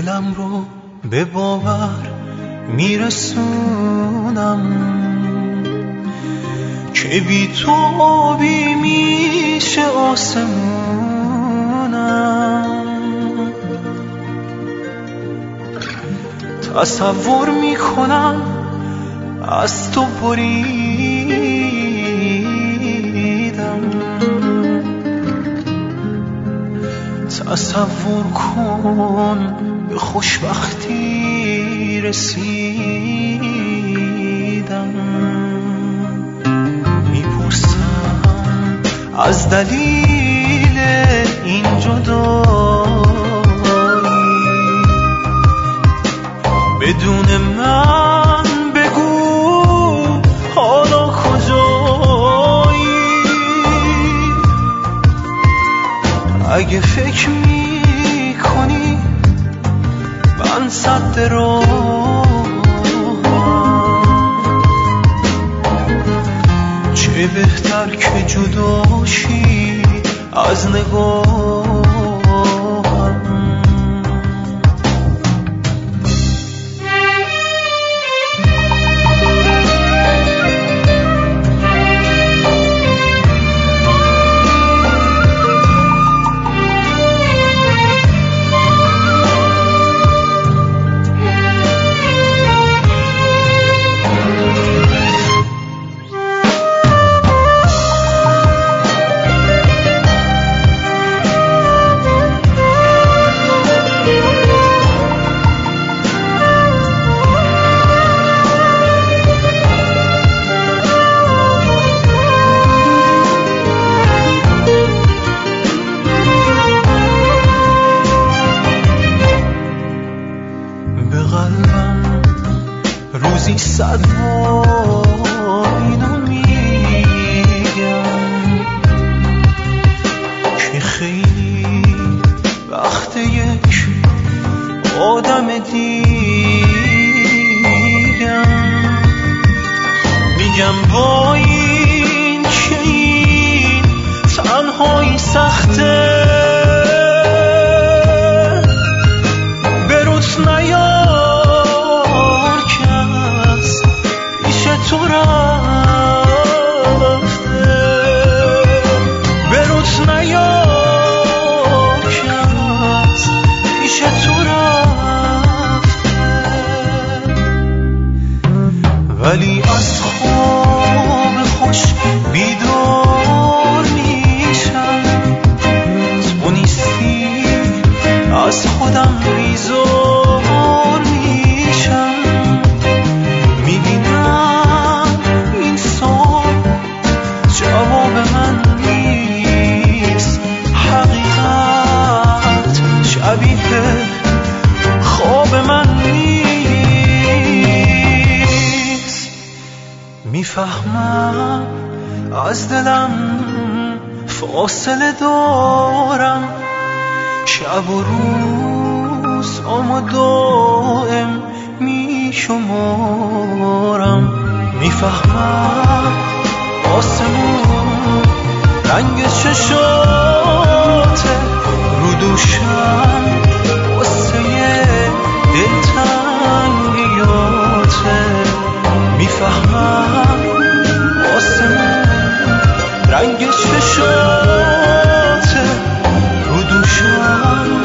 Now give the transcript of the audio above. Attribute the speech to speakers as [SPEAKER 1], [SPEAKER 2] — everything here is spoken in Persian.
[SPEAKER 1] دلم رو به باور میرسونم که بی تو بی میشه آسمونم. تصور میکنم از تو بریدم، تصور کن به خوشبختی رسیدم. میپرسم از دلیل این جدایی، بدون من بگو حالا کجایی. اگه فکر میکنی من سد راهم، چه بهتر که جداشی از نگاهم. روزی 100 بار اینو میگم که خیلی وقت یک آدم دیگم. میگم با این که این تنهایی سخته، بروت نیار تو رفته، بروت نیار کس پیش تو رفته. ولی از خواب خوش بیدار میشم، تو نیستی از خودم بیزار میشم. میبینم این سال جواب من نیست، حقیقت شبیه خواب من نیست. میفهمم از دلم فاصله دارم، شب و روز اما دائم میشمارم. میفهمم آسمون رنگ چشاته، رو دوشم قصه دلتنگیاته. میفهمم آسمون رنگ چشاته، رو دوشم